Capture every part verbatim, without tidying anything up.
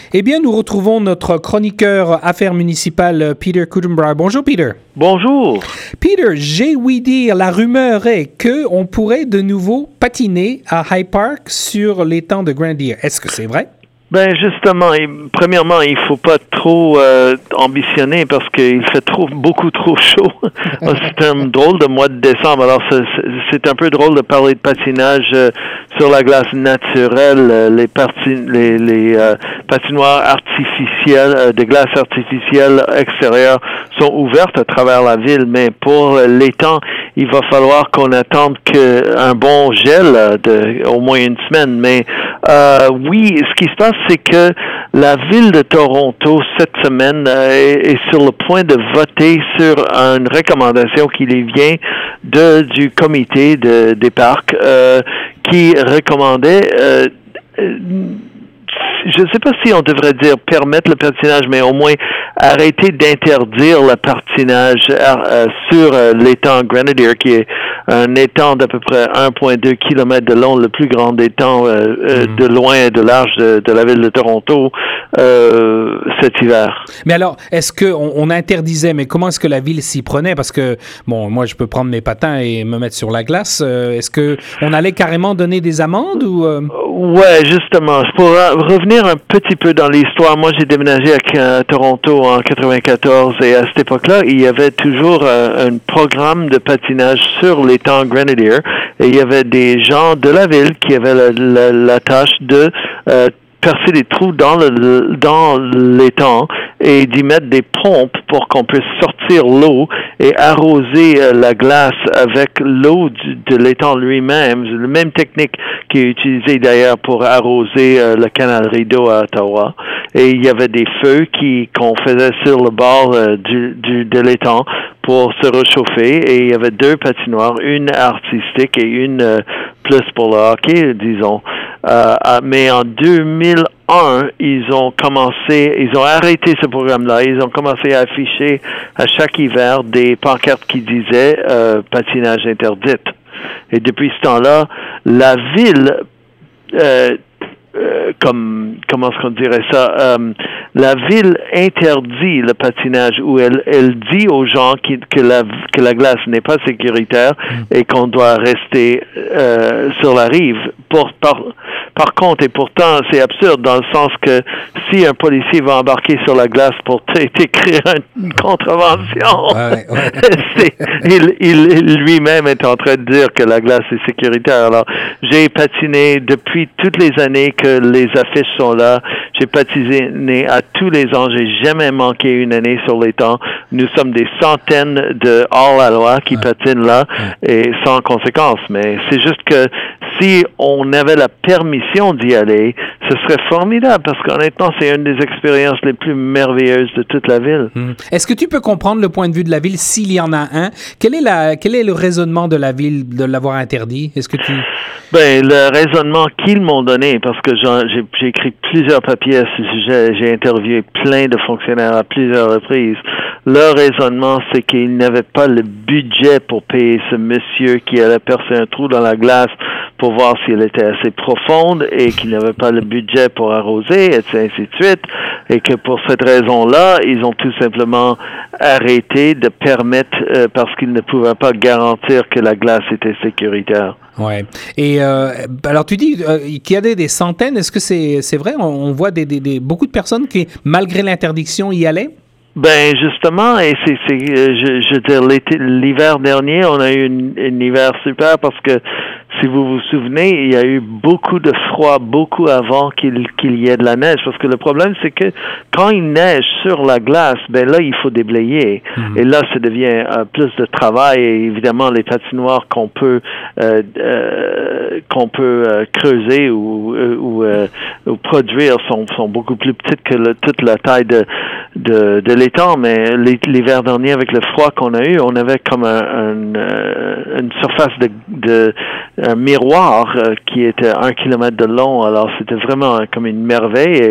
Eh bien, nous retrouvons notre chroniqueur affaires municipales, Peter Coudenbrough. Bonjour, Peter. Bonjour. Peter, j'ai ouï dire, la rumeur est qu'on pourrait de nouveau patiner à High Park sur l'étang de Grenadier. Est-ce que c'est vrai? Ben justement, et, premièrement, il faut pas trop euh, ambitionner parce qu'il fait trop, beaucoup trop chaud. C'est un drôle de mois de décembre. Alors c'est, c'est un peu drôle de parler de patinage euh, sur la glace naturelle. Euh, les, parti, les, les euh, patinoires artificielles, euh, de glace artificielle extérieure sont ouvertes à travers la ville, mais pour euh, l'étang, il va falloir qu'on attende que un bon gel euh, de au moins une semaine. Mais euh, oui, ce qui se passe, c'est que la ville de Toronto, cette semaine, euh, est, est sur le point de voter sur une recommandation qui lui vient de, du comité de, des parcs euh, qui recommandait, euh, je ne sais pas si on devrait dire permettre le patinage, mais au moins arrêter d'interdire le patinage euh, sur euh, l'étang Grenadier, qui est un étang d'à peu près un virgule deux kilomètres de long, le plus grand étang euh, euh, mm. de loin et de large de, de la ville de Toronto euh, cet hiver. Mais alors, est-ce qu'on on interdisait, mais comment est-ce que la ville s'y prenait? Parce que, bon, moi, je peux prendre mes patins et me mettre sur la glace. Euh, est-ce qu'on allait carrément donner des amendes ou... Euh... Ouais, justement. Pour revenir un petit peu dans l'histoire, moi, j'ai déménagé à, à Toronto en quatre-vingt-quatorze et à cette époque-là, il y avait toujours euh, un programme de patinage sur l'étang Grenadier et il y avait des gens de la ville qui avaient la, la, la tâche de euh, percer des trous dans le dans l'étang et d'y mettre des pompes pour qu'on puisse sortir l'eau et arroser euh, la glace avec l'eau du, de l'étang lui-même. C'est la même technique qui est utilisée d'ailleurs pour arroser euh, le canal Rideau à Ottawa. Et il y avait des feux qui qu'on faisait sur le bord euh, du, du de l'étang pour se réchauffer. Et il y avait deux patinoires, une artistique et une euh, plus pour le hockey, disons. Euh, mais en deux mille un, ils ont commencé, ils ont arrêté ce programme-là. Ils ont commencé à afficher à chaque hiver des pancartes qui disaient euh, patinage interdit. Et depuis ce temps-là, la ville, euh, euh, comme comment est-ce qu'on dirait ça, euh, la ville interdit le patinage où elle, elle dit aux gens qui, que la que la glace n'est pas sécuritaire et qu'on doit rester euh, sur la rive. Pour, par, par contre, et pourtant, c'est absurde dans le sens que si un policier va embarquer sur la glace pour t'écrire une contravention, ouais, ouais. c'est, il, il lui-même est en train de dire que la glace est sécuritaire. Alors, j'ai patiné depuis toutes les années que les affiches sont là. J'ai patiné à tous les ans. J'ai jamais manqué une année sur l'étang. Nous sommes des centaines de hors-la-loi qui ouais. patinent là et sans conséquence. Mais c'est juste que si on avait la permission d'y aller, ce serait formidable parce qu'honnêtement, c'est une des expériences les plus merveilleuses de toute la ville. Mmh. Est-ce que tu peux comprendre le point de vue de la ville s'il y en a un? Quel est, la, quel est le raisonnement de la ville de l'avoir interdit? Est-ce que tu... Ben, le raisonnement qu'ils m'ont donné, parce que j'ai, j'ai écrit plusieurs papiers à ce sujet, j'ai interviewé plein de fonctionnaires à plusieurs reprises. Leur raisonnement, c'est qu'ils n'avaient pas le budget pour payer ce monsieur qui allait percer un trou dans la glace pour voir si elle était assez profonde et qu'ils n'avaient pas le budget pour arroser, et ainsi de suite. Et que pour cette raison-là, ils ont tout simplement arrêté de permettre, euh, parce qu'ils ne pouvaient pas garantir que la glace était sécuritaire. Ouais. Et euh, alors tu dis euh, qu'il y a des, des centaines. Est-ce que c'est c'est vrai? On, on voit des, des, des beaucoup de personnes qui, malgré l'interdiction, y allaient? Ben justement, et c'est, c'est je, je veux dire, l'été, l'hiver dernier, on a eu une, une hiver super parce que si vous vous souvenez, il y a eu beaucoup de froid, beaucoup avant qu'il, qu'il y ait de la neige. Parce que le problème, c'est que quand il neige sur la glace, ben là, il faut déblayer. Mm-hmm. Et là, ça devient euh, plus de travail. Et évidemment, les patinoires qu'on peut euh, euh, qu'on peut euh, creuser ou euh, ou, euh, ou produire sont sont beaucoup plus petites que le, toute la taille de de, de l'étang. Mais l'hiver dernier, avec le froid qu'on a eu, on avait comme un, un, une surface de, de un miroir euh, qui était un kilomètre de long. Alors, c'était vraiment comme une merveille. Et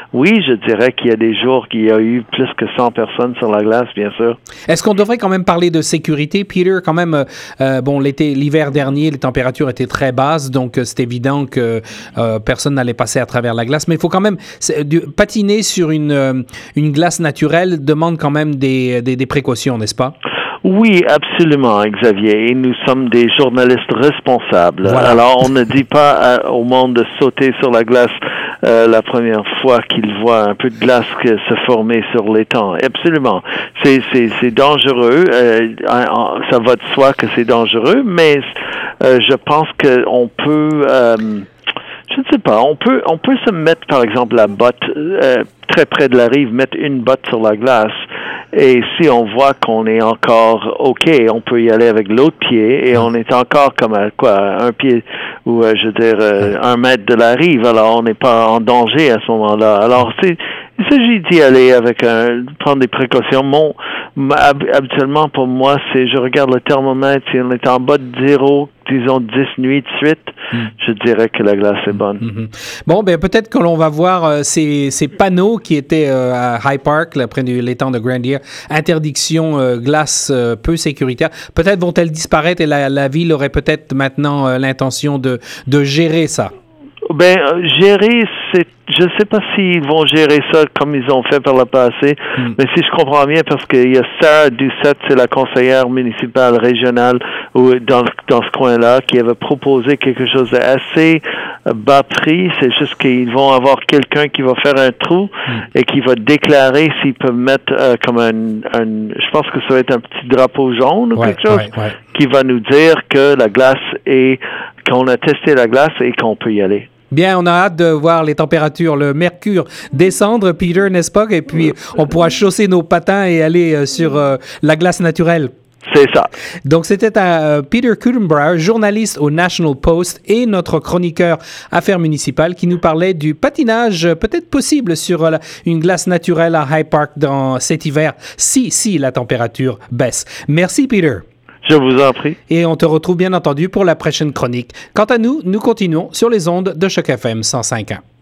oui, je dirais qu'il y a des jours qu'il y a eu plus que cent personnes sur la glace, bien sûr. Est-ce qu'on devrait quand même parler de sécurité, Peter? Quand même, euh, bon, l'été, l'hiver dernier, les températures étaient très basses, donc euh, c'est évident que euh, personne n'allait passer à travers la glace. Mais il faut quand même du, patiner sur une, euh, une glace naturelle demande quand même des, des, des précautions, n'est-ce pas? Oui, absolument, Xavier. Et nous sommes des journalistes responsables. Voilà. Alors, on ne dit pas à, au monde de sauter sur la glace euh, la première fois qu'il voit un peu de glace que se former sur l'étang. Absolument. C'est, c'est, c'est dangereux. Euh, ça va de soi que c'est dangereux, mais euh, je pense qu'on peut... Euh, je ne sais pas. On peut, on peut se mettre, par exemple, la botte euh, très près de la rive, mettre une botte sur la glace. Et si on voit qu'on est encore OK, on peut y aller avec l'autre pied et on est encore comme à quoi, un pied ou euh, je veux dire euh, un mètre de la rive. Alors on n'est pas en danger à ce moment-là. Alors c'est il s'agit d'y aller avec un prendre des précautions. Mon habituellement pour moi c'est je regarde le thermomètre, si on est en bas de zéro, disons dix nuits de suite, mm. je dirais que la glace est bonne. Mm-hmm. Bon, ben peut-être que l'on va voir euh, ces, ces panneaux qui étaient euh, à High Park, là, près de l'étang de Grand Deer, interdiction euh, glace euh, peu sécuritaire. Peut-être vont-elles disparaître et la, la ville aurait peut-être maintenant euh, l'intention de, de gérer ça. Ben, euh, gérer, c'est, je sais pas s'ils vont gérer ça comme ils ont fait par le passé, mm. mais si je comprends bien, parce qu'il y a Sarah Doucette, c'est la conseillère municipale régionale ou dans, dans ce coin-là, qui avait proposé quelque chose d'assez bas prix. C'est juste qu'ils vont avoir quelqu'un qui va faire un trou mm. et qui va déclarer s'ils peuvent mettre euh, comme un, un, je pense que ça va être un petit drapeau jaune ou ouais, quelque chose, ouais, ouais. qui va nous dire que la glace est, qu'on a testé la glace et qu'on peut y aller. Bien, on a hâte de voir les températures, le mercure descendre, Peter, n'est-ce pas? Et puis, on pourra chausser nos patins et aller sur euh, la glace naturelle. C'est ça. Donc, c'était euh, Peter Coudenbrough, journaliste au National Post et notre chroniqueur affaires municipales qui nous parlait du patinage euh, peut-être possible sur euh, une glace naturelle à High Park dans cet hiver, si, si la température baisse. Merci, Peter. Je vous en prie. Et on te retrouve bien entendu pour la prochaine chronique. Quant à nous, nous continuons sur les ondes de Choc F M cent cinq point un.